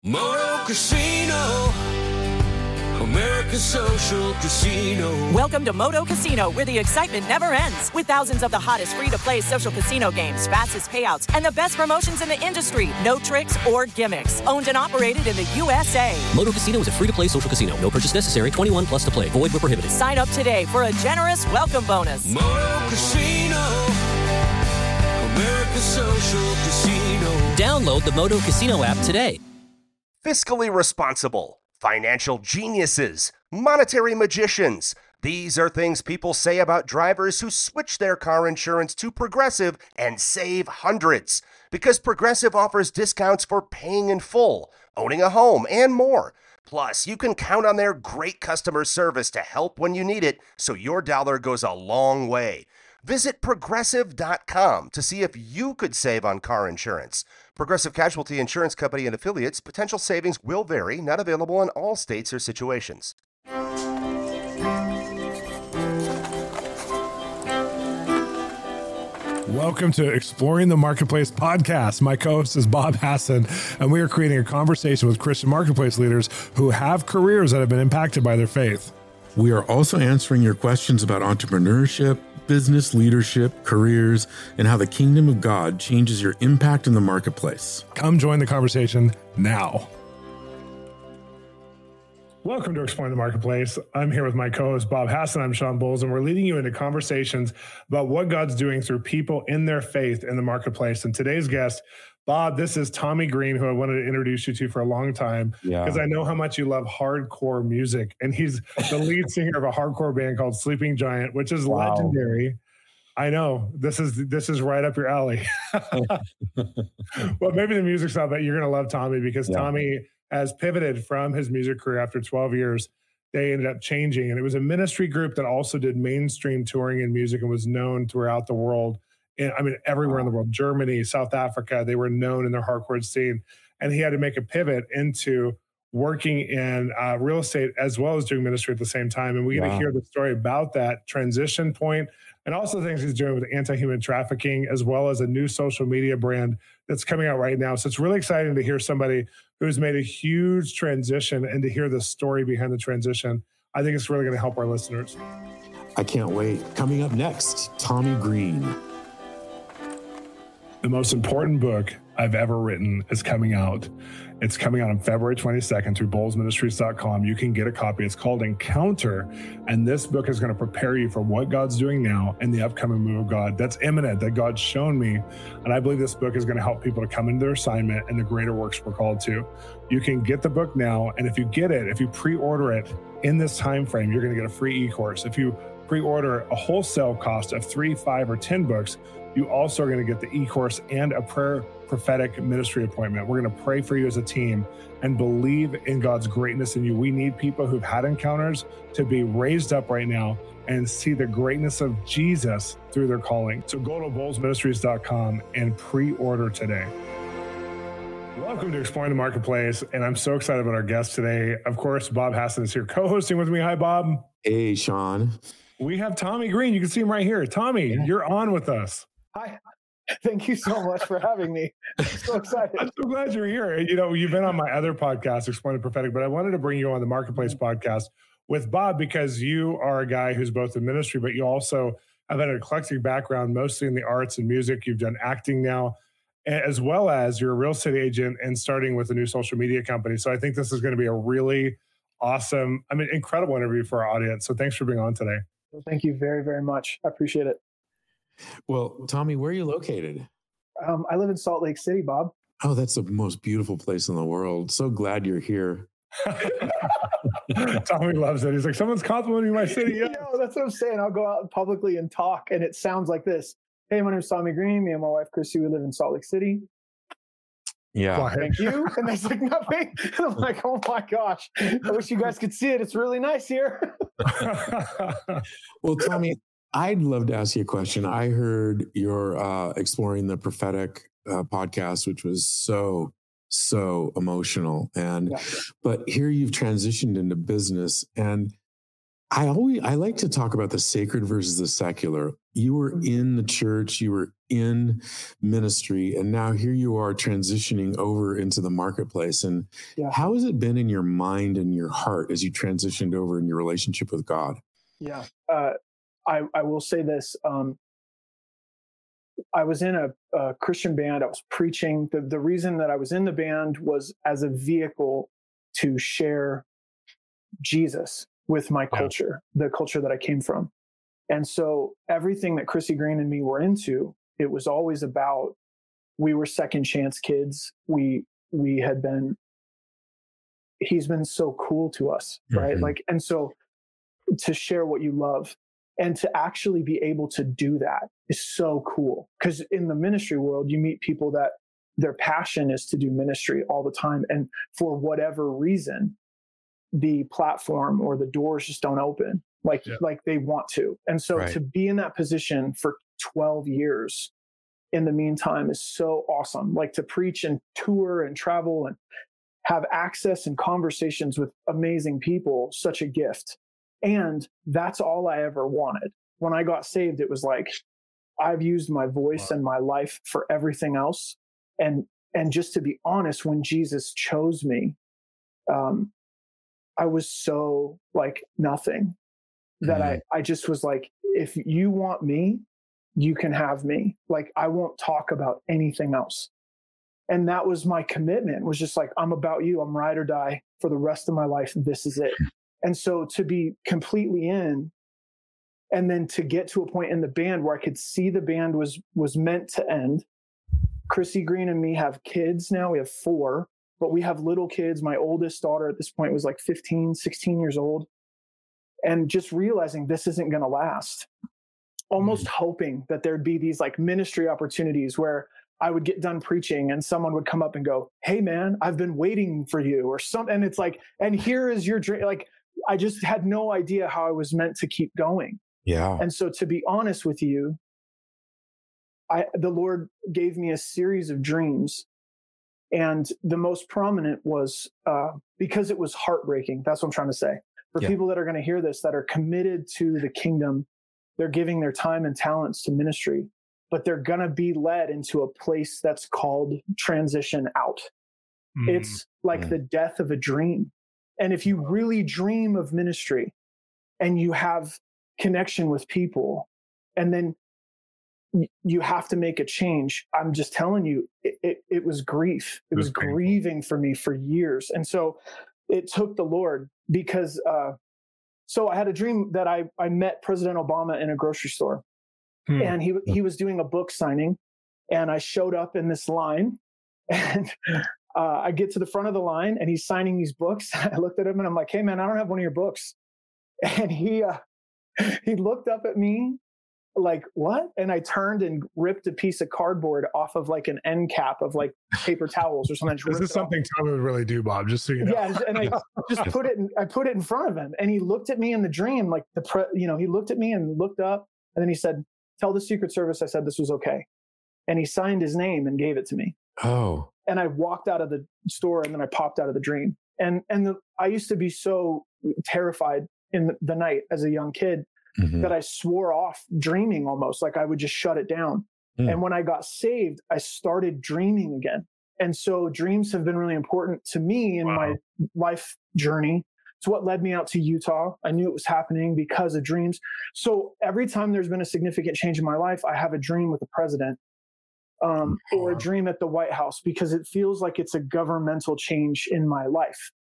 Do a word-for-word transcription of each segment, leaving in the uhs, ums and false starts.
Moto Casino, America's social casino. Welcome to Moto Casino, where the excitement never ends. With thousands of the hottest free-to-play social casino games, fastest payouts, and the best promotions in the industry. No tricks or gimmicks. Owned and operated in the U S A. Moto Casino is a free-to-play social casino. No purchase necessary. twenty-one plus to play. Void where prohibited. Sign up today for a generous welcome bonus. Moto Casino, America's social casino. Download the Moto Casino app today. Fiscally responsible, financial geniuses, monetary magicians. These are things people say about drivers who switch their car insurance to Progressive and save hundreds. Because Progressive offers discounts for paying in full, owning a home, and more. Plus, you can count on their great customer service to help when you need it, so your dollar goes a long way. Visit progressive dot com to see if you could save on car insurance. Progressive Casualty Insurance Company and affiliates. Potential savings will vary. Not available in all states or situations. Welcome to Exploring the Marketplace podcast. My co-host is Bob Hasson, and we are creating a conversation with Christian marketplace leaders who have careers that have been impacted by their faith. We are also answering your questions about entrepreneurship, business leadership, careers, and how the kingdom of God changes your impact in the marketplace. Come join the conversation now. Welcome to Exploring the Marketplace. I'm here with my co-host, Bob Hasson. I'm Sean Bowles, and we're leading you into conversations about what God's doing through people in their faith in the marketplace. And today's guest, Bob, this is Tommy Green, who I wanted to introduce you to for a long time, because yeah. I know how much you love hardcore music. And he's the lead singer of a hardcore band called Sleeping Giant, which is wow. legendary. I know this is this is right up your alley. Well, maybe the music's not, but you're going to love Tommy, because yeah. Tommy has pivoted from his music career after twelve years. They ended up changing, and it was a ministry group that also did mainstream touring in music and was known throughout the world. And, I mean, everywhere in the world, Germany, South Africa, they were known in their hardcore scene. And he had to make a pivot into working in uh, real estate as well as doing ministry at the same time. And we're going to wow. hear the story about that transition point, and also the things he's doing with anti-human trafficking, as well as a new social media brand that's coming out right now. So it's really exciting to hear somebody who's made a huge transition and to hear the story behind the transition. I think it's really going to help our listeners. I can't wait. Coming up next, Tommy Green. The most important book I've ever written is coming out. It's coming out on February twenty-second through bowles ministries dot com. You can get a copy. It's called Encounter. And this book is going to prepare you for what God's doing now and the upcoming move of God that's imminent, that God's shown me. And I believe this book is going to help people to come into their assignment and the greater works we're called to. You can get the book now. And if you get it, if you pre-order it in this time frame, you're going to get a free e-course. If you pre-order a wholesale cost of three, five, or ten books, you also are going to get the e-course and a prayer prophetic ministry appointment. We're going to pray for you as a team and believe in God's greatness in you. We need people who've had encounters to be raised up right now and see the greatness of Jesus through their calling. So go to bowles ministries dot com and pre-order today. Welcome to Exploring the Marketplace, and I'm so excited about our guest today. Of course, Bob Hasson is here co-hosting with me. Hi, Bob. Hey, Sean. We have Tommy Green. You can see him right here. Tommy, yeah. You're on with us. Hi. Thank you so much for having me. I'm so excited. I'm so glad you're here. You know, you've been on my other podcast, Exploring the Prophetic, but I wanted to bring you on the Marketplace podcast with Bob because you are a guy who's both in ministry, but you also have had an eclectic background, mostly in the arts and music. You've done acting now, as well as you're a real estate agent and starting with a new social media company. So I think this is going to be a really awesome, I mean, incredible interview for our audience. So thanks for being on today. Well, thank you very, very much. I appreciate it. Well, Tommy, where are you located? Um, I live in Salt Lake City, Bob. Oh, that's the most beautiful place in the world. So glad you're here. Tommy loves it. He's like, someone's complimenting my city. Yeah, no, that's what I'm saying. I'll go out publicly and talk, and it sounds like this. Hey, my name is Tommy Green. Me and my wife, Chrissy, we live in Salt Lake City. Yeah. Thank you. And there's like nothing. And I'm like, oh my gosh. I wish you guys could see it. It's really nice here. Well, Tommy, I'd love to ask you a question. I heard your uh, Exploring the Prophetic uh, podcast, which was so, so emotional. And, yeah. But here you've transitioned into business. And I always I like to talk about the sacred versus the secular. You were in the church, you were in ministry, and now here you are transitioning over into the marketplace. And Yeah. how has it been in your mind and your heart as you transitioned over in your relationship with God? Yeah. Uh, I, I will say this. Um, I was in a, a Christian band. I was preaching. The, the reason that I was in the band was as a vehicle to share Jesus with my culture, the culture that I came from. And so everything that Chrissy Green and me were into, it was always about, we were second chance kids. We, we had been, he's been so cool to us, right? Mhm. Like, and so to share what you love and to actually be able to do that is so cool. Because in the ministry world, you meet people that their passion is to do ministry all the time. And for whatever reason, the platform or the doors just don't open like, Yeah. like they want to. And so Right. to be in that position for twelve years in the meantime is so awesome. Like to preach and tour and travel and have access and conversations with amazing people, such a gift. And that's all I ever wanted. When I got saved, it was like, I've used my voice Wow. and my life for everything else. And, and just to be honest, when Jesus chose me, um, I was so like nothing that Mhm. I, I just was like, if you want me, you can have me. Like, I won't talk about anything else. And that was my commitment, was just like, I'm about you. I'm ride or die for the rest of my life. This is it. And so to be completely in, and then to get to a point in the band where I could see the band was, was meant to end. Chrissy Green and me have kids now. We have four, but we have little kids. My oldest daughter at this point was like fifteen, sixteen years old. And just realizing this isn't going to last. Almost mm-hmm. hoping that there'd be these like ministry opportunities where I would get done preaching and someone would come up and go, "Hey man, I've been waiting for you," or something. And it's like, and here is your dream. Like, I just had no idea how I was meant to keep going. Yeah. And so to be honest with you, I, the Lord gave me a series of dreams. And the most prominent was, uh, because it was heartbreaking. That's what I'm trying to say. For Yeah. people that are going to hear this, that are committed to the kingdom, they're giving their time and talents to ministry, but they're going to be led into a place that's called transition out. Mm. It's like mm. the death of a dream. And if you really dream of ministry and you have connection with people, and then you have to make a change, I'm just telling you, it, it, it was grief. It, it was, was grieving for me for years. And so it took the Lord, because uh, so I had a dream that I, I met President Obama in a grocery store. Hmm. And he he was doing a book signing, and I showed up in this line, and uh, I get to the front of the line, and he's signing these books. I looked at him and I'm like, "Hey man, I don't have one of your books." And he uh, he looked up at me like, "What?" And I turned and ripped a piece of cardboard off of like an end cap of like paper towels or something. This is something Tommy would really do, Bob, just so you know. Yeah, and I just put it in, I put it in front of him, and he looked at me in the dream, like the pre, you know, he looked at me and looked up, and then he said, "Tell the Secret Service I said this was okay." And he signed his name and gave it to me. Oh. And I walked out of the store, and then I popped out of the dream. And and the, I used to be so terrified in the, the night as a young kid. Mm-hmm. That I swore off dreaming, almost like I would just shut it down. Mm. And when I got saved, I started dreaming again. And so dreams have been really important to me in wow. my life journey. It's what led me out to Utah. I knew it was happening because of dreams. So every time there's been a significant change in my life, I have a dream with the president um, oh. or a dream at the White House, because it feels like it's a governmental change in my life.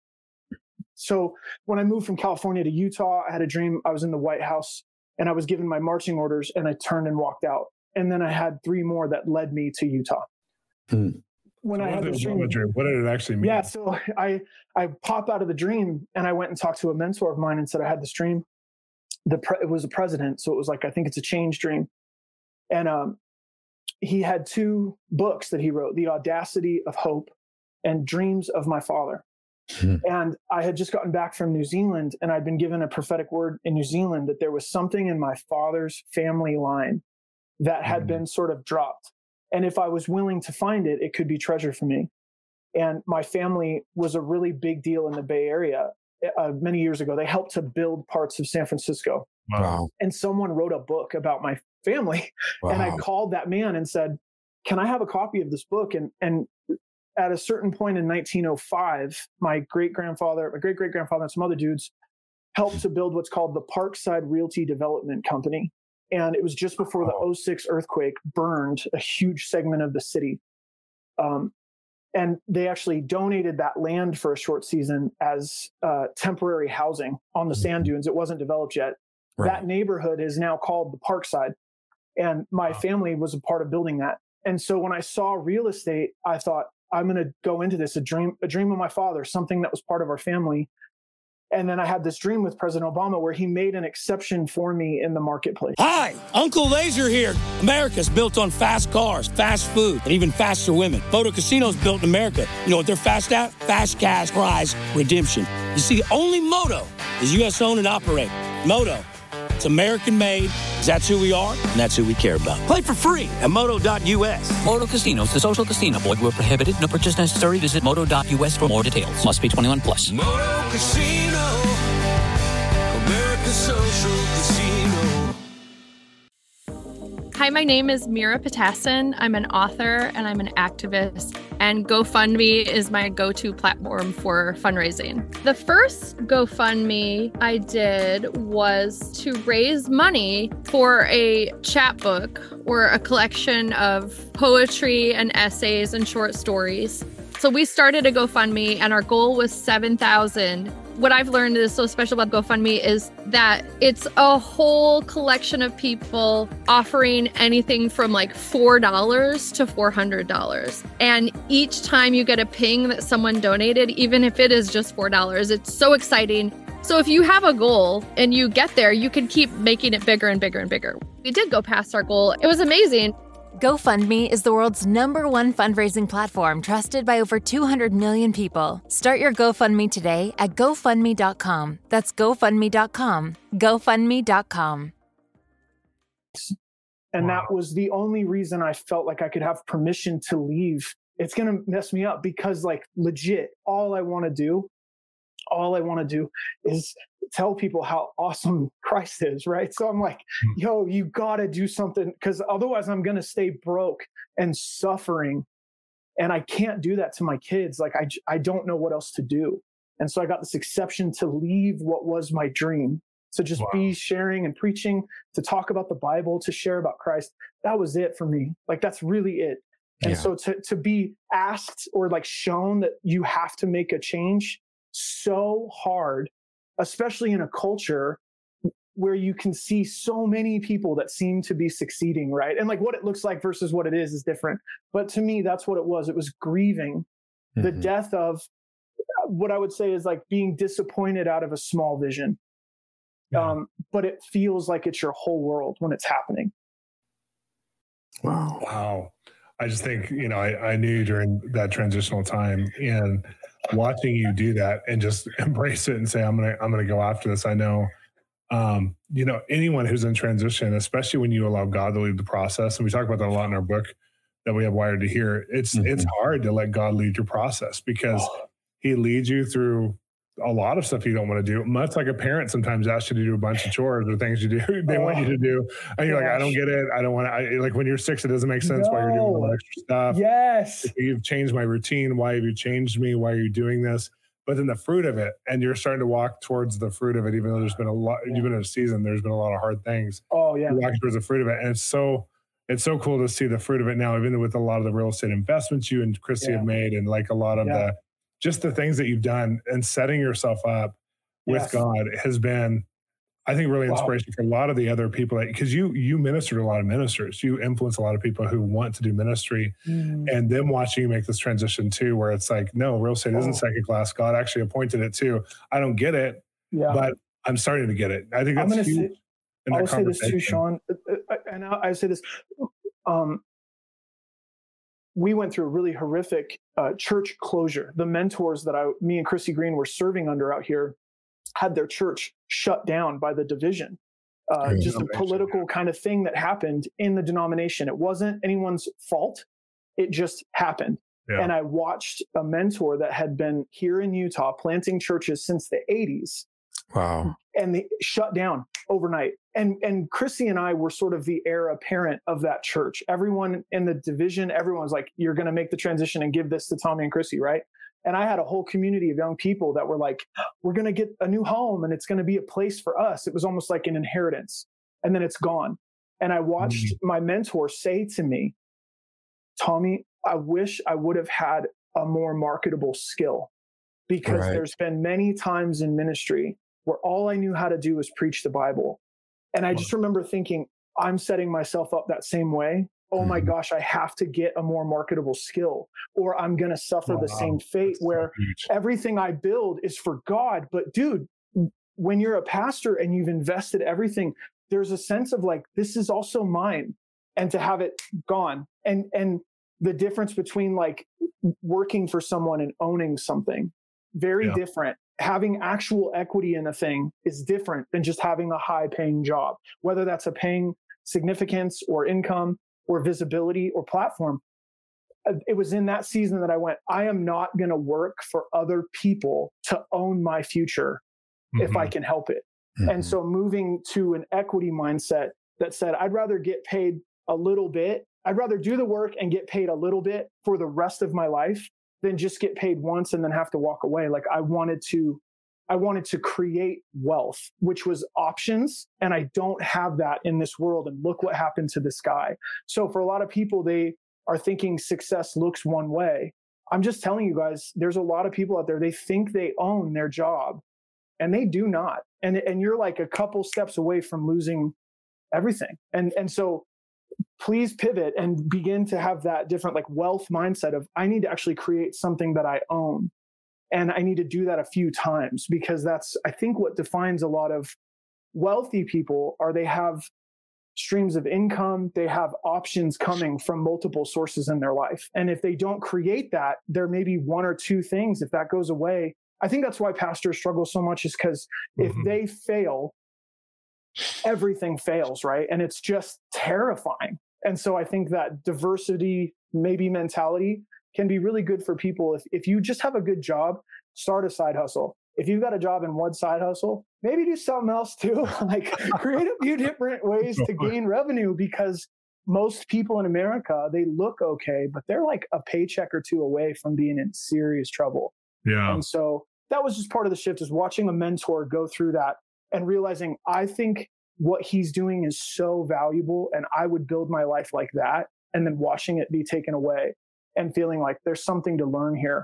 So when I moved from California to Utah, I had a dream. I was in the White House and I was given my marching orders, and I turned and walked out. And then I had three more that led me to Utah. Hmm. When so I what had this dream, dream, what did it actually mean? Yeah, so I I pop out of the dream, and I went and talked to a mentor of mine and said I had this dream. The pre- it was a president, so it was like, I think it's a change dream. And um, he had two books that he wrote: The Audacity of Hope and Dreams of My Father. And I had just gotten back from New Zealand, and I'd been given a prophetic word in New Zealand that there was something in my father's family line that had mm-hmm. been sort of dropped. And if I was willing to find it, it could be treasure for me. And my family was a really big deal in the Bay Area. uh, many years ago. They helped to build parts of San Francisco. Wow. And someone wrote a book about my family. Wow. And I called that man and said, can I have a copy of this book? And, and at a certain point in nineteen oh five, my great-grandfather, my great-great-grandfather and some other dudes helped to build what's called the Parkside Realty Development Company. And it was just before the oh six earthquake burned a huge segment of the city. Um, and they actually donated that land for a short season as uh, temporary housing on the sand dunes. It wasn't developed yet. Right. That neighborhood is now called the Parkside. And my wow. family was a part of building that. And so when I saw real estate, I thought, I'm going to go into this, a dream, a dream of my father, something that was part of our family. And then I had this dream with President Obama where he made an exception for me in the marketplace. Hi, Uncle Laser here. America's built on fast cars, fast food, and even faster women. Moto Casino's built in America. You know what they're fast at? Fast cash prize redemption. You see, only Moto is U S owned and operated. Moto, it's American made. That's who we are, and that's who we care about. Play for free at moto dot u s. Moto Casinos, the social casino. Void where prohibited. No purchase necessary. Visit moto dot u s for more details. Must be twenty-one plus. Moto Casino, America's social casino. Hi, my name is Mira Patassin. I'm an author and I'm an activist, and GoFundMe is my go-to platform for fundraising. The first GoFundMe I did was to raise money for a chapbook or a collection of poetry and essays and short stories. So we started a GoFundMe and our goal was seven thousand. What I've learned is so special about GoFundMe is that it's a whole collection of people offering anything from like four dollars to four hundred dollars. And each time you get a ping that someone donated, even if it is just four dollars, it's so exciting. So if you have a goal and you get there, you can keep making it bigger and bigger and bigger. We did go past our goal. It was amazing. GoFundMe is the world's number one fundraising platform trusted by over two hundred million people. Start your GoFundMe today at go fund me dot com. That's go fund me dot com. go fund me dot com. And wow. that was the only reason I felt like I could have permission to leave. It's going to mess me up because, like, legit, all I want to do, all I want to do is tell people how awesome Christ is, right? So I'm like, yo, you got to do something, because otherwise I'm going to stay broke and suffering. And I can't do that to my kids. Like, I, I don't know what else to do. And so I got this exception to leave what was my dream. So just wow. be sharing and preaching, to talk about the Bible, to share about Christ. That was it for me. Like, that's really it. And yeah. so to, to be asked or like shown that you have to make a change, so hard, especially in a culture where you can see so many people that seem to be succeeding, right? And like what it looks like versus what it is is different. But to me, that's what it was. It was grieving mm-hmm. the death of what I would say is like being disappointed out of a small vision. Yeah. Um, but it feels like it's your whole world when it's happening. Wow. Wow. I just think, you know, I, I knew during that transitional time, and watching you do that and just embrace it and say, I'm going to, I'm going to go after this. I know, um, you know, anyone who's in transition, especially when you allow God to lead the process. And we talk about that a lot in our book that we have Wired to Hear. It's, mm-hmm. it's hard to let God lead your process, because oh. he leads you through a lot of stuff you don't want to do. Much like a parent sometimes asks you to do a bunch of chores or things you do, they oh, want you to do. And you're gosh. like, I don't get it. I don't want to, I, like when you're six, it doesn't make sense no. why you're doing all that extra stuff. Yes. If you've changed my routine. Why have you changed me? Why are you doing this? But then the fruit of it, and you're starting to walk towards the fruit of it, even though there's been a lot, yeah. even in a season, there's been a lot of hard things. Oh yeah. You walk towards the fruit of it. And it's so, it's so cool to see the fruit of it now, even with a lot of the real estate investments you and Chrissy yeah. have made, and like a lot of yeah. the, just the things that you've done and setting yourself up with yes. God has been, I think, really inspirational wow. for a lot of the other people, because you you minister to a lot of ministers. You influence a lot of people who want to do ministry, mm. and them watching you make this transition too, where it's like, no, real estate oh. isn't second class. God actually appointed it too. I don't get it, yeah. but I'm starting to get it. I think that's huge. Say, in I'll say this too, Sean, and I, I say this. Um, we went through a really horrific uh, church closure. The mentors that I, me and Chrissy Green were serving under out here had their church shut down by the division. Uh, just a political kind of thing that happened in the denomination. It wasn't anyone's fault. It just happened. Yeah. And I watched a mentor that had been here in Utah planting churches since the eighties. Wow. And they shut down overnight. And and Chrissy and I were sort of the heir apparent of that church. Everyone in the division, everyone's like, you're going to make the transition and give this to Tommy and Chrissy, right? And I had a whole community of young people that were like, we're going to get a new home and it's going to be a place for us. It was almost like an inheritance. And then it's gone. And I watched mm-hmm. my mentor say to me, Tommy, I wish I would have had a more marketable skill, because right. there's been many times in ministry where all I knew how to do was preach the Bible. And I just remember thinking, I'm setting myself up that same way. Oh my mm-hmm. gosh, I have to get a more marketable skill, or I'm going to suffer wow. the same fate That's where so everything I build is for God. But dude, when you're a pastor and you've invested everything, there's a sense of like, this is also mine, and to have it gone. And, and the difference between like working for someone and owning something, very yeah. different. Having actual equity in a thing is different than just having a high paying job, whether that's a paying significance or income or visibility or platform. It was in that season that I went, I am not going to work for other people to own my future mm-hmm. if I can help it. Mm-hmm. And so moving to an equity mindset that said, I'd rather get paid a little bit. I'd rather do the work and get paid a little bit for the rest of my life than just get paid once and then have to walk away. Like I wanted to, I wanted to create wealth, which was options. And I don't have that in this world. And look what happened to this guy. So for a lot of people, they are thinking success looks one way. I'm just telling you guys, there's a lot of people out there, they think they own their job and they do not. And, and you're like a couple steps away from losing everything. And, and so please pivot and begin to have that different like wealth mindset of, I need to actually create something that I own. And I need to do that a few times, because that's, I think, what defines a lot of wealthy people are they have streams of income, they have options coming from multiple sources in their life. And if they don't create that, there may be one or two things. If that goes away, I think that's why pastors struggle so much, is because mm-hmm. if they fail, everything fails, right? And it's just terrifying. And so I think that diversity, maybe mentality, can be really good for people. If if you just have a good job, start a side hustle. If you've got a job in one side hustle, maybe do something else too. Like create a few different ways to gain revenue, because most people in America, they look okay, but they're like a paycheck or two away from being in serious trouble. Yeah. And so that was just part of the shift, is watching a mentor go through that and realizing, I think what he's doing is so valuable and I would build my life like that. And then watching it be taken away and feeling like there's something to learn here.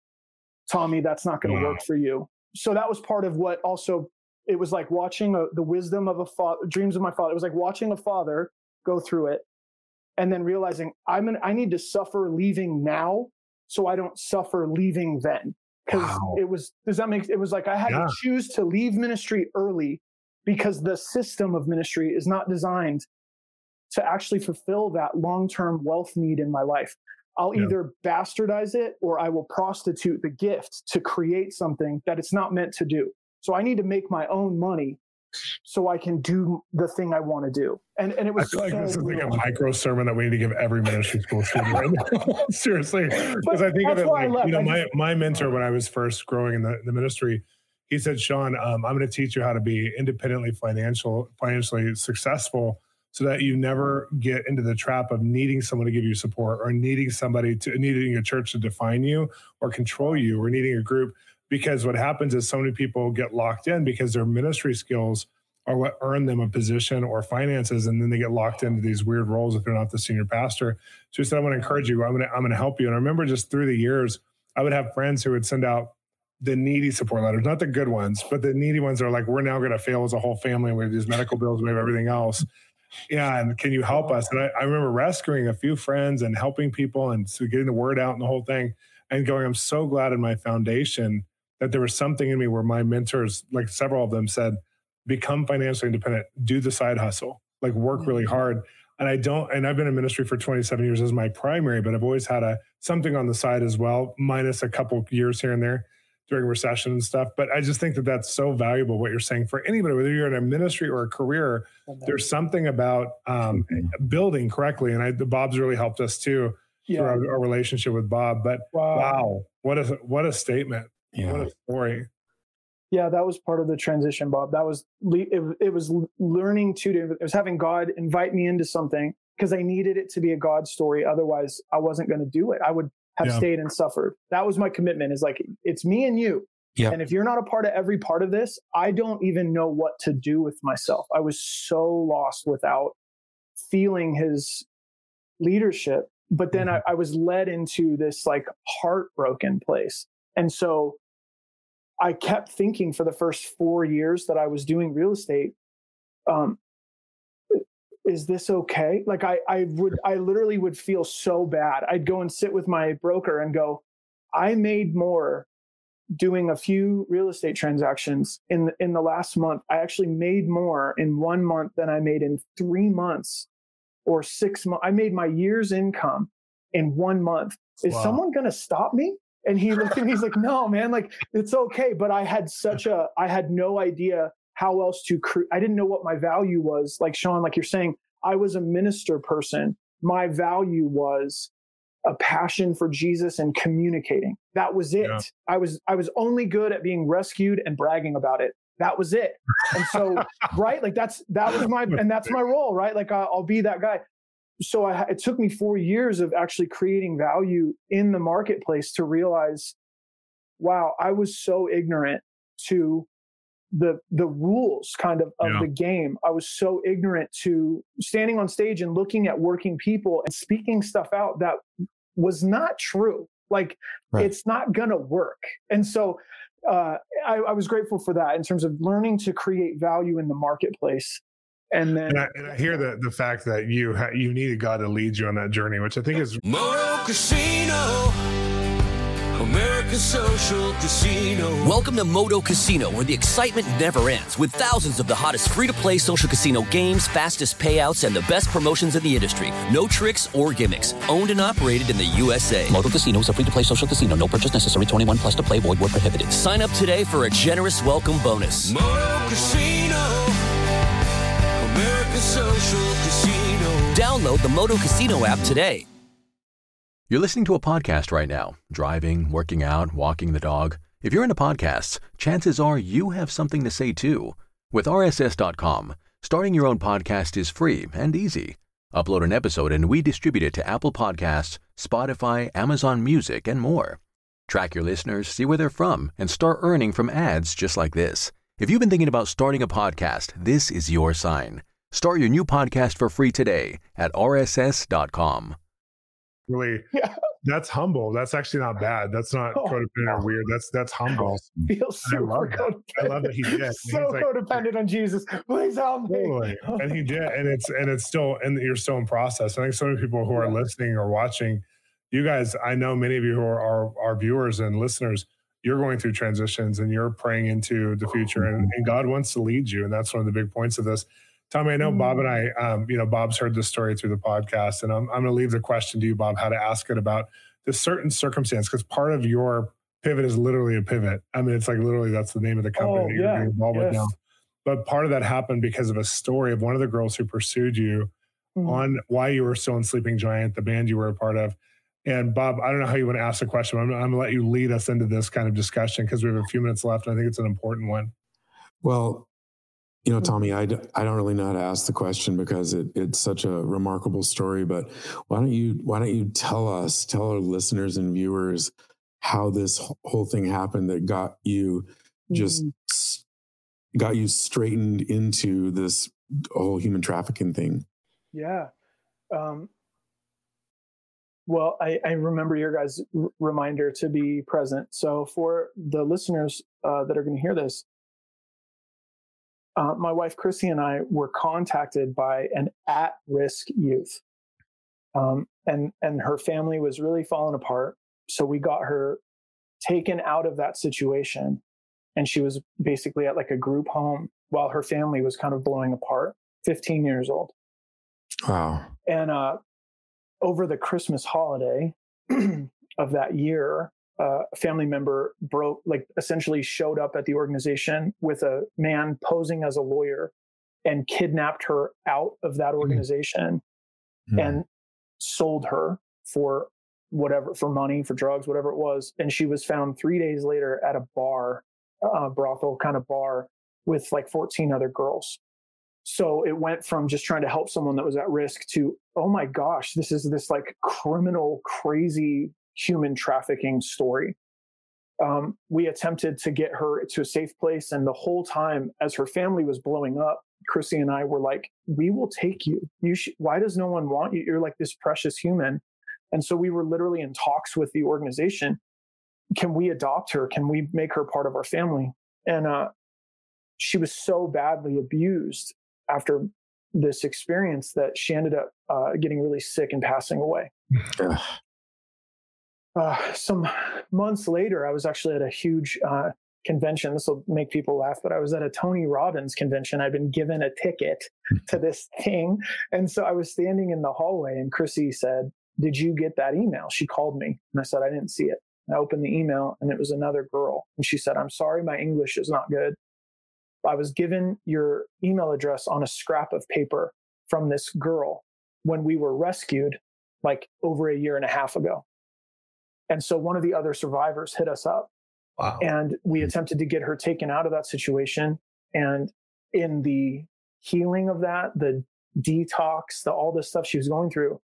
Tommy, that's not going to yeah. work for you. So that was part of what also, it was like watching a, the wisdom of a father, dreams of my father. It was like watching a father go through it and then realizing I'm an, I need to suffer leaving now so I don't suffer leaving then. Because wow. it was, does that make, it was like I had yeah. to choose to leave ministry early because the system of ministry is not designed to actually fulfill that long-term wealth need in my life. I'll yeah. either bastardize it or I will prostitute the gift to create something that it's not meant to do. So I need to make my own money so I can do the thing I want to do. And and it was I feel like so this is real. like a micro sermon that we need to give every ministry school student right now. Seriously. Because I think of it like, you know, my, my mentor when I was first growing in the, the ministry, he said, Sean, um, I'm going to teach you how to be independently financial, financially successful, so that you never get into the trap of needing someone to give you support, or needing somebody to, needing a church to define you or control you, or needing a group. Because what happens is so many people get locked in because their ministry skills are what earn them a position or finances. And then they get locked into these weird roles if they're not the senior pastor. So he said, I want to encourage you. I'm going to, I'm going to help you. And I remember just through the years, I would have friends who would send out the needy support letters, not the good ones, but the needy ones are like, we're now going to fail as a whole family. We have these medical bills, we have everything else. Yeah. And can you help us? And I, I remember rescuing a few friends and helping people and so getting the word out and the whole thing and going, I'm so glad in my foundation that there was something in me where my mentors, like several of them said, become financially independent, do the side hustle, like work really hard. And I don't, and I've been in ministry for twenty-seven years as my primary, but I've always had a something on the side as well, minus a couple years here and there during recession and stuff. But I just think that that's so valuable, what you're saying for anybody, whether you're in a ministry or a career, there's something about um, building correctly. And I, the Bob's really helped us too, yeah. through our, our relationship with Bob. But wow, wow what a what a statement! Yeah. What a story! Yeah, that was part of the transition, Bob. That was it. It was learning to do. It was having God invite me into something because I needed it to be a God story. Otherwise, I wasn't going to do it. I would have yeah. stayed and suffered. That was my commitment. Is like it's me and you. Yeah. And if you're not a part of every part of this, I don't even know what to do with myself. I was so lost without feeling his leadership. But then mm-hmm. I, I was led into this like heartbroken place. And so I kept thinking for the first four years that I was doing real estate, um, is this okay? Like I, I would, I literally would feel so bad. I'd go and sit with my broker and go, I made more doing a few real estate transactions in, in the last month. I actually made more in one month than I made in three months or six months. I made my year's income in one month. Is wow. someone going to stop me? And he looked at me, he's like, no, man, like, it's okay. But I had such a, I had no idea how else to create. I didn't know what my value was. Like Sean, like you're saying, I was a minister person. My value was a passion for Jesus and communicating. That was it. Yeah. I was, I was only good at being rescued and bragging about it. That was it. And so, right. Like that's, that was my, and that's my role, right? Like I'll, I'll be that guy. So I, it took me four years of actually creating value in the marketplace to realize, wow, I was so ignorant to the the rules kind of of yeah. the game. I was so ignorant to standing on stage and looking at working people and speaking stuff out that was not true. Like right. it's not gonna work. And so uh, I, I was grateful for that in terms of learning to create value in the marketplace. And then, and I, and I hear the the fact that you ha- you needed God to lead you on that journey, which I think is Moto Casino, America's social casino. Welcome to Moto Casino, where the excitement never ends, with thousands of the hottest free-to-play social casino games, fastest payouts, and the best promotions in the industry. No tricks or gimmicks. Owned and operated in the U S A. Moto Casino is a free-to-play social casino. No purchase necessary. twenty-one plus to play. Void where prohibited. Sign up today for a generous welcome bonus. Moto Casino. Social casino. Download the Moto Casino app today. You're listening to a podcast right now. Driving, working out, walking the dog. If you're into podcasts, chances are you have something to say too. With R S S dot com, starting your own podcast is free and easy. Upload an episode and we distribute it to Apple Podcasts, Spotify, Amazon Music, and more. Track your listeners, see where they're from, and start earning from ads just like this. If you've been thinking about starting a podcast, this is your sign. Start your new podcast for free today at R S S dot com. Really, yeah. That's humble. That's actually not bad. That's not oh, codependent no. or weird. That's that's humble. Feels super I love that. I love that he did. So like, codependent on Jesus. Please help me. Totally. And he did, and it's and it's still, and you're still in process. I think so many people who are yeah. listening or watching, you guys, I know many of you who are our, our viewers and listeners, you're going through transitions and you're praying into the future, and, and God wants to lead you, and that's one of the big points of this. Tommy, I know Bob and I, um, you know, Bob's heard this story through the podcast, and I'm, I'm going to leave the question to you, Bob, how to ask it about this certain circumstance, because part of your pivot is literally a pivot. I mean, it's like literally that's the name of the company oh, that you're yeah. getting involved yes. with now. But part of that happened because of a story of one of the girls who pursued you mm-hmm. on why you were still in Sleeping Giant, the band you were a part of. And Bob, I don't know how you want to ask the question. I'm, I'm going to let you lead us into this kind of discussion because we have a few minutes left, and I think it's an important one. Well, you know, Tommy, I, I don't really know how to ask the question because it, it's such a remarkable story, but why don't you, why don't you tell us, tell our listeners and viewers how this whole thing happened that got you just, mm-hmm. got you straightened into this whole human trafficking thing? Yeah. Um, well, I, I remember your guys' r- reminder to be present. So for the listeners uh, that are going to hear this, Uh, my wife, Chrissy, and I were contacted by an at-risk youth. Um, and, and her family was really falling apart. So we got her taken out of that situation. And she was basically at like a group home while her family was kind of blowing apart, fifteen years old. Wow. And uh, over the Christmas holiday of that year, Uh, a family member broke, like essentially showed up at the organization with a man posing as a lawyer and kidnapped her out of that organization mm. and sold her for whatever, for money, for drugs, whatever it was. And she was found three days later at a bar, a brothel kind of bar with like fourteen other girls. So it went from just trying to help someone that was at risk to, oh my gosh, this is this like criminal, crazy human trafficking story. Um, we attempted to get her to a safe place. And the whole time as her family was blowing up, Chrissy and I were like, we will take you. You sh- Why does no one want you? You're like this precious human. And so we were literally in talks with the organization. Can we adopt her? Can we make her part of our family? And uh, she was so badly abused after this experience that she ended up uh, getting really sick and passing away. uh, some months later, I was actually at a huge uh, convention. This will make people laugh, but I was at a Tony Robbins convention. I'd been given a ticket to this thing. And so I was standing in the hallway and Chrissy said, did you get that email? She called me and I said, I didn't see it. And I opened the email and it was another girl. And she said, I'm sorry, my English is not good. I was given your email address on a scrap of paper from this girl when we were rescued like over a year and a half ago. And so one of the other survivors hit us up. Wow. And we attempted to get her taken out of that situation. And in the healing of that, the detox, the all this stuff she was going through,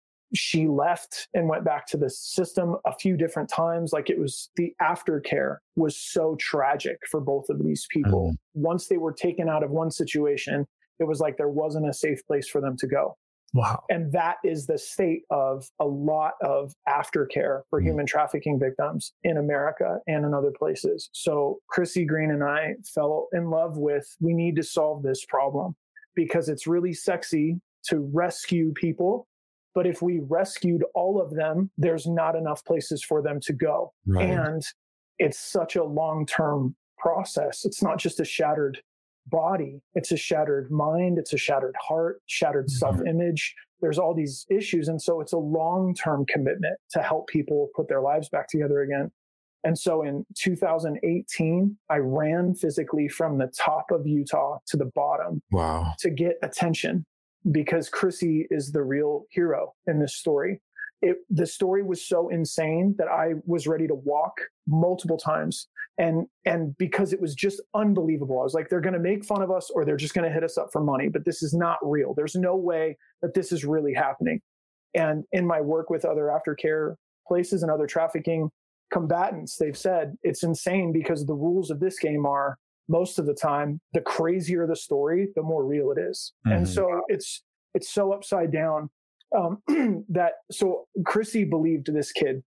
she left and went back to the system a few different times. Like it was, the aftercare was so tragic for both of these people. Mm. Once they were taken out of one situation, it was like there wasn't a safe place for them to go. Wow. And that is the state of a lot of aftercare for mm. human trafficking victims in America and in other places. So Chrissy Green and I fell in love with, we need to solve this problem because it's really sexy to rescue people. But if we rescued all of them, there's not enough places for them to go. Right. And it's such a long-term process. It's not just a shattered body. It's a shattered mind. It's a shattered heart, shattered mm-hmm. self-image. There's all these issues. And so it's a long-term commitment to help people put their lives back together again. And so in two thousand eighteen, I ran physically from the top of Utah to the bottom. Wow. To get attention. Because Chrissy is the real hero in this story. It, the story was so insane that I was ready to walk multiple times. And, and because it was just unbelievable, I was like, they're going to make fun of us or they're just going to hit us up for money, but this is not real. There's no way that this is really happening. And in my work with other aftercare places and other trafficking combatants, they've said it's insane because the rules of this game are, most of the time, the crazier the story, the more real it is. Mm-hmm. And so it's it's so upside down um, that, so Chrissy believed this kid.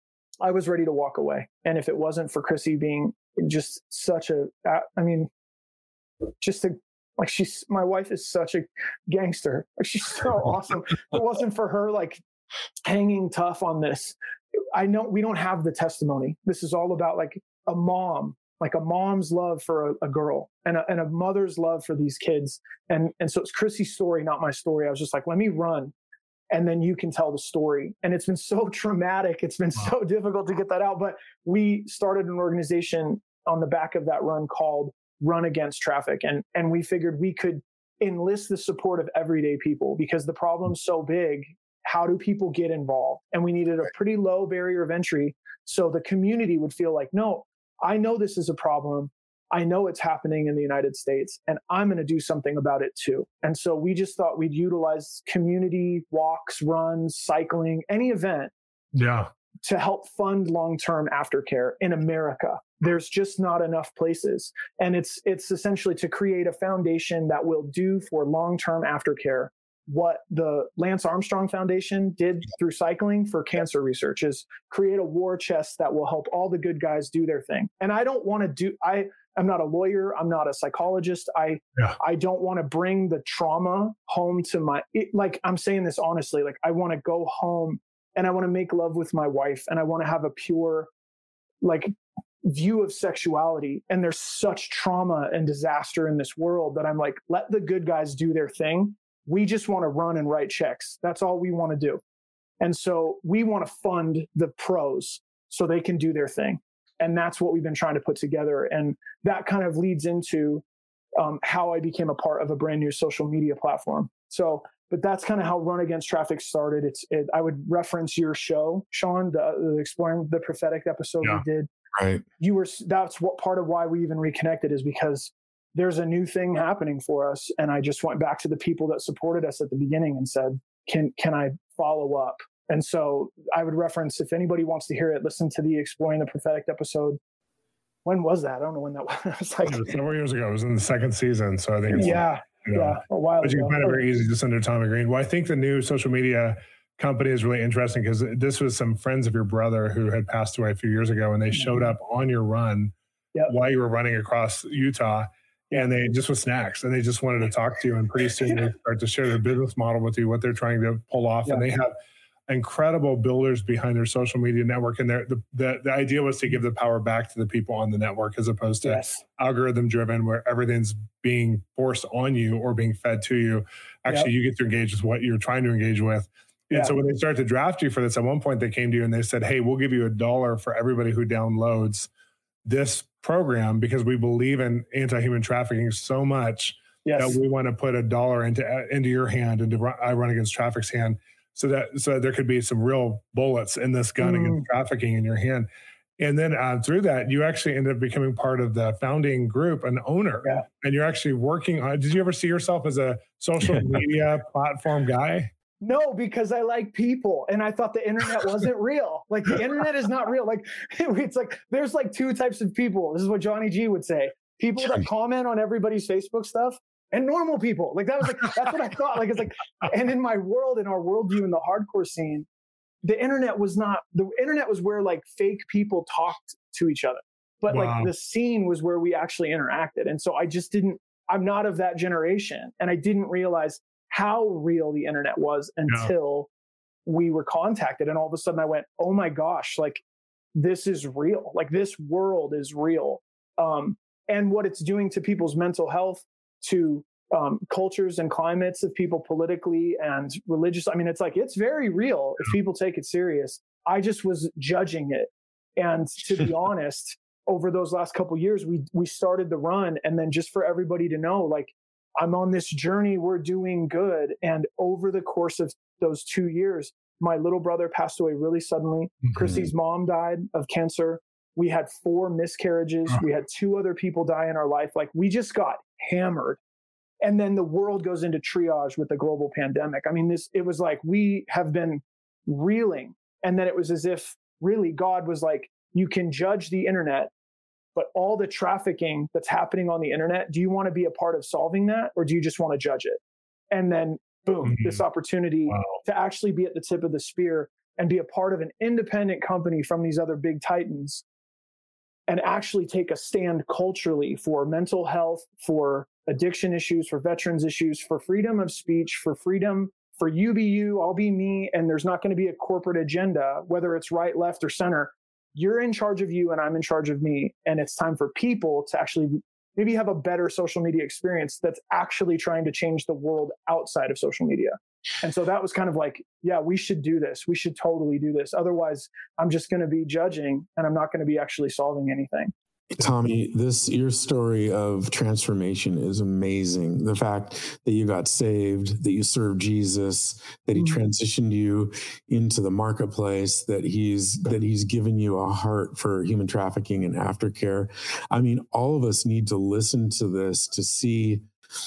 I was ready to walk away. And if it wasn't for Chrissy being just such a, I mean, just a, like she's, my wife is such a gangster. Like she's so awesome. If it wasn't for her like hanging tough on this, I know we don't have the testimony. This is all about like a mom. Like a mom's love for a, a girl and a, and a mother's love for these kids. And, and so it's Chrissy's story, not my story. I was just like, let me run and then you can tell the story. And it's been so traumatic. It's been wow. so difficult to get that out. But we started an organization on the back of that run called Run Against Traffic. And, and we figured we could enlist the support of everyday people because the problem's so big. How do people get involved? And we needed a pretty low barrier of entry. So the community would feel like, no, I know this is a problem. I know it's happening in the United States, and I'm going to do something about it too. And so we just thought we'd utilize community walks, runs, cycling, any event yeah. to help fund long-term aftercare in America. There's just not enough places. And it's it's essentially to create a foundation that will do for long-term aftercare what the Lance Armstrong Foundation did through cycling for cancer research, is create a war chest that will help all the good guys do their thing. And I don't want to do, I, I'm not a lawyer. I'm not a psychologist. I, yeah. I don't want to bring the trauma home to my, it, like I'm saying this honestly, like I want to go home and I want to make love with my wife and I want to have a pure, like view of sexuality. And there's such trauma and disaster in this world that I'm like, let the good guys do their thing. We just want to run and write checks. That's all we want to do. And so we want to fund the pros so they can do their thing. And that's what we've been trying to put together. And that kind of leads into um, how I became a part of a brand new social media platform. So but that's kind of how Run Against Traffic started. It's, it, I would reference your show, Sean, the, the Exploring the Prophetic episode yeah. we did. Right. You were, that's what part of why we even reconnected is because there's a new thing happening for us. And I just went back to the people that supported us at the beginning and said, can, can I follow up? And so I would reference, if anybody wants to hear it, listen to the Exploring the Prophetic episode. When was that? I don't know when that was. It was like it was several years ago. It was in the second season. So I think it's yeah, like, you know, yeah, a while but ago. you can find it very easy just under Tommy Green. Well, I think the new social media company is really interesting because this was some friends of your brother who had passed away a few years ago, and they showed up on your run yep. while you were running across Utah, and they just with snacks, and they just wanted to talk to you. And pretty soon they start to share their business model with you, what they're trying to pull off, yep. and they have incredible builders behind their social media network. And the, the the idea was to give the power back to the people on the network as opposed to yes. algorithm driven where everything's being forced on you or being fed to you. Actually, yep. you get to engage with what you're trying to engage with. And yeah. so when they started to draft you for this, at one point they came to you and they said, hey, we'll give you a dollar for everybody who downloads this program because we believe in anti-human trafficking so much yes. that we want to put a dollar into into your hand, into I Run Against Traffic's hand. So that so that there could be some real bullets in this gun mm. against trafficking in your hand. And then uh, through that, you actually ended up becoming part of the founding group, an owner. Yeah. And you're actually working on, did you ever see yourself as a social media platform guy? No, because I like people and I thought the internet wasn't real. Like the internet is not real. Like it's like, there's like two types of people. This is what Johnny G would say. People that comment on everybody's Facebook stuff and normal people. Like that was like, that's what I thought. Like, it's like, and in my world, in our worldview, in the hardcore scene, the internet was not, the internet was where like fake people talked to each other. But wow. like the scene was where we actually interacted. And so I just didn't, I'm not of that generation. And I didn't realize how real the internet was until yeah. we were contacted. And all of a sudden I went, oh my gosh, like this is real. Like this world is real. Um, and what it's doing to people's mental health, to um, cultures and climates of people politically and religious. I mean, it's like, it's very real if people take it serious. I just was judging it. And to be honest, over those last couple of years, we we started the run. And then just for everybody to know, like, I'm on this journey, we're doing good. And over the course of those two years, my little brother passed away really suddenly. Mm-hmm. Chrissy's mom died of cancer. We had four miscarriages. Oh. We had two other people die in our life. Like we just got hammered. And then the world goes into triage with the global pandemic. I mean, this, it was like, we have been reeling. And then it was as if really God was like, you can judge the internet, but all the trafficking that's happening on the internet, do you want to be a part of solving that? Or do you just want to judge it? And then boom, mm-hmm. this opportunity wow. to actually be at the tip of the spear and be a part of an independent company from these other big titans and actually take a stand culturally for mental health, for addiction issues, for veterans issues, for freedom of speech, for freedom, for you be you, I'll be me. And there's not going to be a corporate agenda, whether it's right, left, or center. You're in charge of you and I'm in charge of me. And it's time for people to actually maybe have a better social media experience that's actually trying to change the world outside of social media. And so that was kind of like, yeah, we should do this. We should totally do this. Otherwise, I'm just going to be judging and I'm not going to be actually solving anything. Tommy, this your story of transformation is amazing. The fact that you got saved, that you served Jesus, that he mm-hmm. transitioned you into the marketplace, that he's that he's given you a heart for human trafficking and aftercare. I mean, all of us need to listen to this to see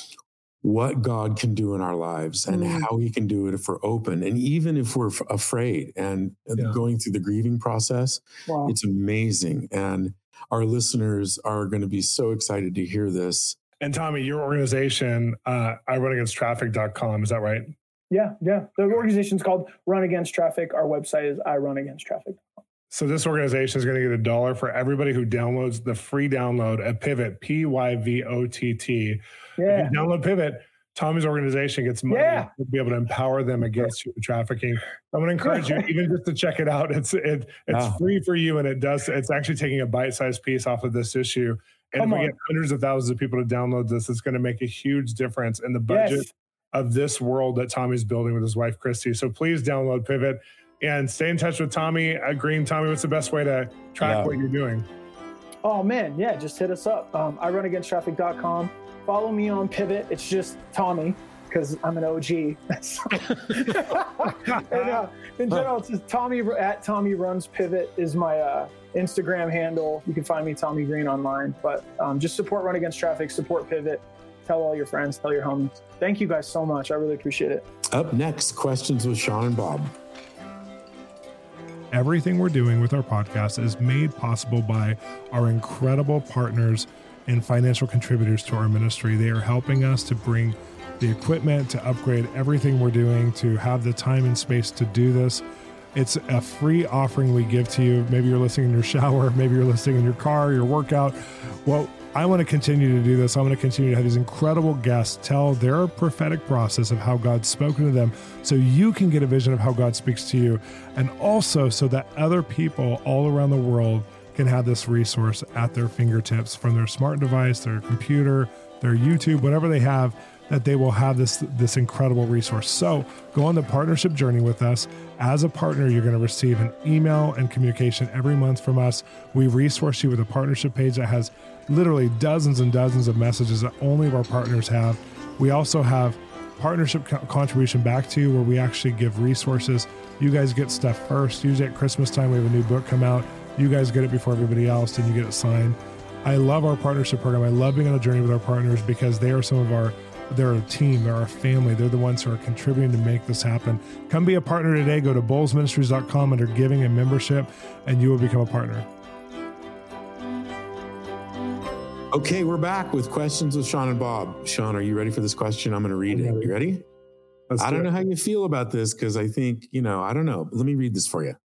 what God can do in our lives and mm-hmm. how he can do it if we're open. And even if we're f- afraid and yeah. going through the grieving process, wow. it's amazing. And our listeners are going to be so excited to hear this. And Tommy, your organization, uh, I run against traffic dot com, is that right? Yeah, yeah. The organization's called Run Against Traffic. Our website is I run against traffic dot com. So this organization is going to get a dollar for everybody who downloads the free download at Pivot, P Y V O T T. Yeah. If you download Pivot, Tommy's organization gets money yeah. to be able to empower them against human trafficking. I'm going to encourage you even just to check it out. It's it, it's wow. free for you, and it does. It's actually taking a bite-sized piece off of this issue. And Come if we on. get hundreds of thousands of people to download this, it's going to make a huge difference in the budget yes. of this world that Tommy's building with his wife, Christy. So please download Pivot and stay in touch with Tommy uh, Green. Tommy, what's the best way to track yeah. what you're doing? Oh, man. Yeah, just hit us up. Um, I run against traffic dot com. Follow me on Pivot. It's just Tommy. because I'm an O G. and, uh, in general, it's just Tommy at Tommy Runs Pivot is my uh, Instagram handle. You can find me Tommy Green online. But um, just support Run Against Traffic, support Pivot. Tell all your friends, tell your homies. Thank you guys so much. I really appreciate it. Up next, questions with Sean and Bob. Everything we're doing with our podcast is made possible by our incredible partners and financial contributors to our ministry. They are helping us to bring the equipment, to upgrade everything we're doing, to have the time and space to do this. It's a free offering we give to you. Maybe you're listening in your shower, maybe you're listening in your car, your workout. Well, I want to continue to do this. I want to continue to have these incredible guests tell their prophetic process of how God's spoken to them so you can get a vision of how God speaks to you, and also so that other people all around the world can have this resource at their fingertips from their smart device, their computer, their YouTube, whatever they have, that they will have this, this incredible resource. So go on the partnership journey with us. As a partner, you're going to receive an email and communication every month from us. We resource you with a partnership page that has literally dozens and dozens of messages that only of our partners have. We also have partnership co- contribution back to you where we actually give resources. You guys get stuff first. Usually at Christmas time, we have a new book come out. You guys get it before everybody else, and you get it signed. I love our partnership program. I love being on a journey with our partners because they are some of our, they're a team, they're our family. They're the ones who are contributing to make this happen. Come be a partner today. Go to bowles ministries dot com under giving and membership, and you will become a partner. Okay, we're back with questions with Sean and Bob. Sean, are you ready for this question? I'm going to read it. You ready? Let's I don't do know how you feel about this because I think, you know, I don't know. Let me read this for you.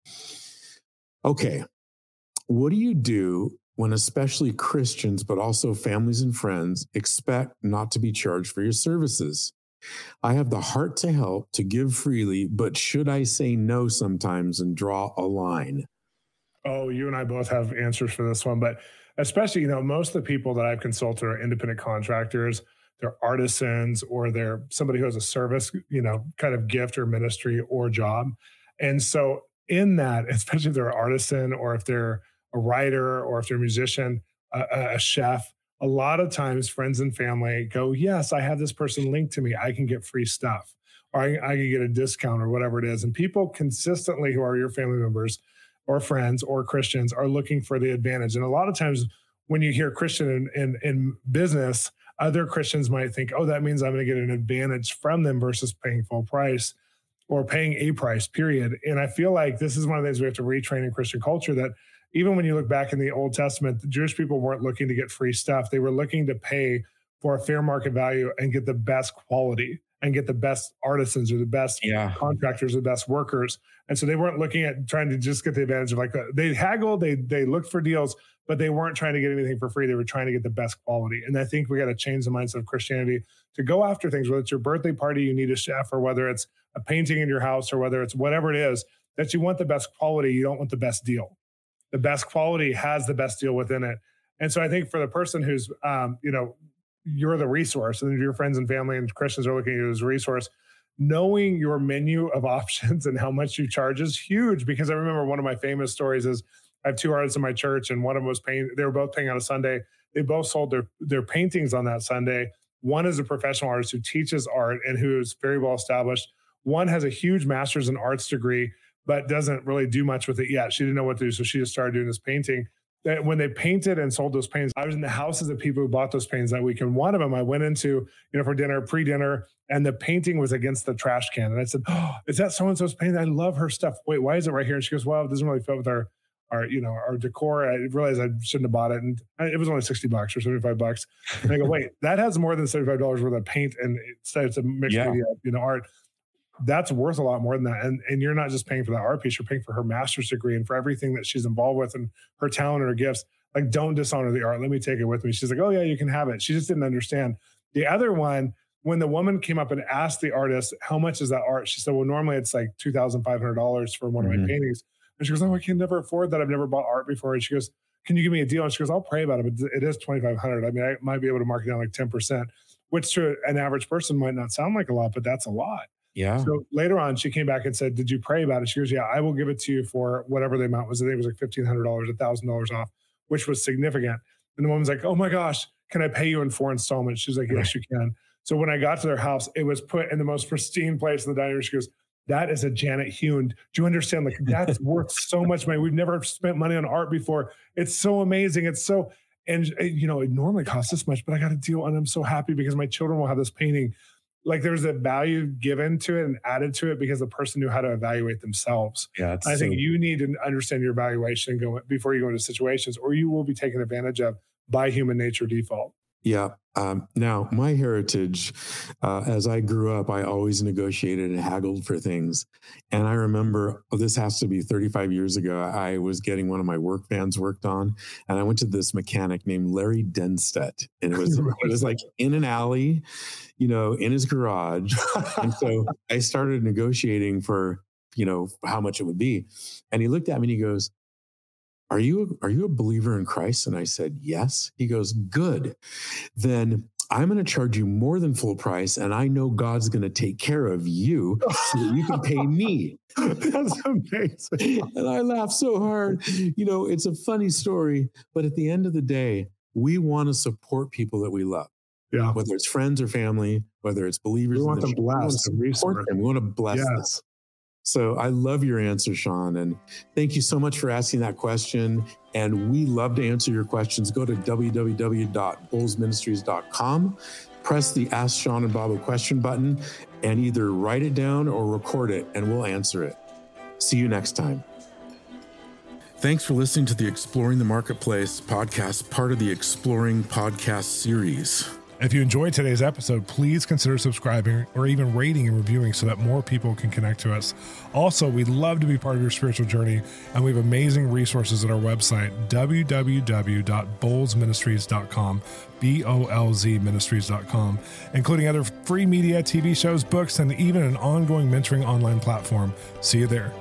Okay. What do you do when especially Christians, but also families and friends, expect not to be charged for your services? I have the heart to help, to give freely, but should I say no sometimes and draw a line? Oh, you and I both have answers for this one, but especially, you know, most of the people that I've consulted are independent contractors, they're artisans, or they're somebody who has a service, you know, kind of gift or ministry or job. And so in that, especially if they're an artisan or if they're a writer or if they're a musician, a, a chef, a lot of times friends and family go, yes, I have this person linked to me. I can get free stuff, or I, I can get a discount or whatever it is. And people consistently who are your family members or friends or Christians are looking for the advantage. And a lot of times when you hear Christian in, in, in business, other Christians might think, oh, that means I'm going to get an advantage from them versus paying full price or paying a price, period. And I feel like this is one of the things we have to retrain in Christian culture, that even when you look back in the Old Testament, the Jewish people weren't looking to get free stuff. They were looking to pay for a fair market value and get the best quality and get the best artisans or the best yeah. contractors, the best workers. And so they weren't looking at trying to just get the advantage of like, a, they haggled, they they looked for deals, but they weren't trying to get anything for free. They were trying to get the best quality. And I think we got to change the mindset of Christianity to go after things, whether it's your birthday party, you need a chef, or whether it's a painting in your house, or whether it's whatever it is, that you want the best quality. You don't want the best deal. The best quality has the best deal within it. And so I think for the person who's, um, you know, you're the resource, and your friends and family and Christians are looking at you as a resource, knowing your menu of options and how much you charge is huge. Because I remember one of my famous stories is I have two artists in my church, and one of them was paying, they were both paying on a Sunday. They both sold their, their paintings on that Sunday. One is a professional artist who teaches art and who is very well established. One has a huge master's in arts degree, but doesn't really do much with it yet. She didn't know what to do, so she just started doing this painting. When they painted and sold those paintings, I was in the houses of people who bought those paintings that week. And one of them I went into, you know, for dinner, pre-dinner, and the painting was against the trash can. And I said, oh, is that so-and-so's painting? I love her stuff. Wait, why is it right here? And she goes, well, it doesn't really fit with our, our, you know, our decor. I realized I shouldn't have bought it. And it was only sixty bucks or seventy-five bucks. And I go, wait, that has more than seventy-five dollars worth of paint, and it's, it's a mixed yeah. media, you know, art. That's worth a lot more than that. And and you're not just paying for that art piece, you're paying for her master's degree and for everything that she's involved with and her talent and her gifts. Like, don't dishonor the art. Let me take it with me. She's like, oh yeah, you can have it. She just didn't understand. The other one, when the woman came up and asked the artist, how much is that art? She said, well, normally it's like two thousand five hundred dollars for one mm-hmm. of my paintings. And she goes, oh, I can never afford that. I've never bought art before. And she goes, can you give me a deal? And she goes, I'll pray about it, but it is twenty-five hundred dollars. I mean, I might be able to mark it down like ten percent, which to an average person might not sound like a lot, but that's a lot. Yeah. So later on, she came back and said, did you pray about it? She goes, yeah, I will give it to you for whatever the amount was. I think it was like fifteen hundred dollars, one thousand dollars off, which was significant. And the woman's like, oh my gosh, can I pay you in four installments? She's like, yes, you can. So when I got to their house, it was put in the most pristine place in the dining room. She goes, that is a Janet Hune. Do you understand? Like, that's worth so much money. We've never spent money on art before. It's so amazing. It's so, and you know, it normally costs this much, but I got a deal and I'm so happy because my children will have this painting. Like, there's a value given to it and added to it because the person knew how to evaluate themselves. Yeah, I so- think you need to understand your evaluation go, before you go into situations, or you will be taken advantage of by human nature default. Yeah. Um, now, my heritage, uh, as I grew up, I always negotiated and haggled for things. And I remember, oh, this has to be thirty-five years ago, I was getting one of my work vans worked on. And I went to this mechanic named Larry Denstedt. And it was, it was like in an alley, you know, in his garage. And so I started negotiating for, you know, how much it would be. And he looked at me and he goes, Are you, are you a believer in Christ? And I said, yes. He goes, good. Then I'm going to charge you more than full price. And I know God's going to take care of you so that you can pay me. That's amazing. And I laughed so hard. You know, it's a funny story, but at the end of the day, we want to support people that we love. Yeah. Whether it's friends or family, whether it's believers. We want in them the blessed. We want to support them. We want to bless Yes. them. So I love your answer, Sean. And thank you so much for asking that question. And we love to answer your questions. Go to w w w dot bulls ministries dot com, press the Ask Sean and Bob a Question button, and either write it down or record it, and we'll answer it. See you next time. Thanks for listening to the Exploring the Marketplace podcast, part of the Exploring podcast series. If you enjoyed today's episode, please consider subscribing or even rating and reviewing so that more people can connect to us. Also, we'd love to be part of your spiritual journey, and we have amazing resources at our website, w w w dot bolz ministries dot com, B O L Z ministries dot com, including other free media, T V shows, books, and even an ongoing mentoring online platform. See you there.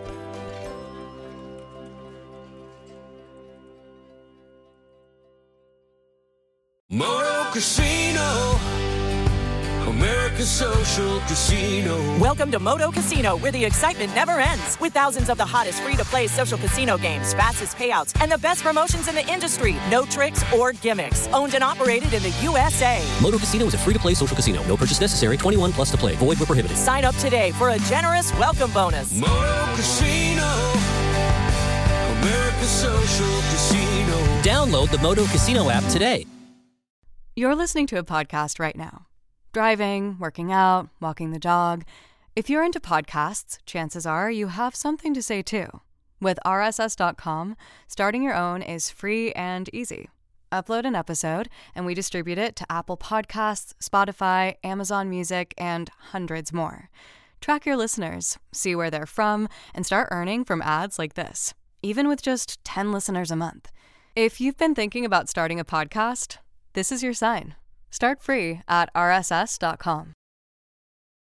Moto Casino, America's social casino. Welcome to Moto Casino, where the excitement never ends. With thousands of the hottest free-to-play social casino games, fastest payouts, and the best promotions in the industry. No tricks or gimmicks. Owned and operated in the U S A. Moto Casino is a free-to-play social casino. No purchase necessary. twenty-one plus to play. Void where prohibited. Sign up today for a generous welcome bonus. Moto Casino, America's social casino. Download the Moto Casino app today. You're listening to a podcast right now. Driving, working out, walking the dog. If you're into podcasts, chances are you have something to say too. With R S S dot com, starting your own is free and easy. Upload an episode, and we distribute it to Apple Podcasts, Spotify, Amazon Music, and hundreds more. Track your listeners, see where they're from, and start earning from ads like this, even with just ten listeners a month. If you've been thinking about starting a podcast, this is your sign. Start free at R S S dot com.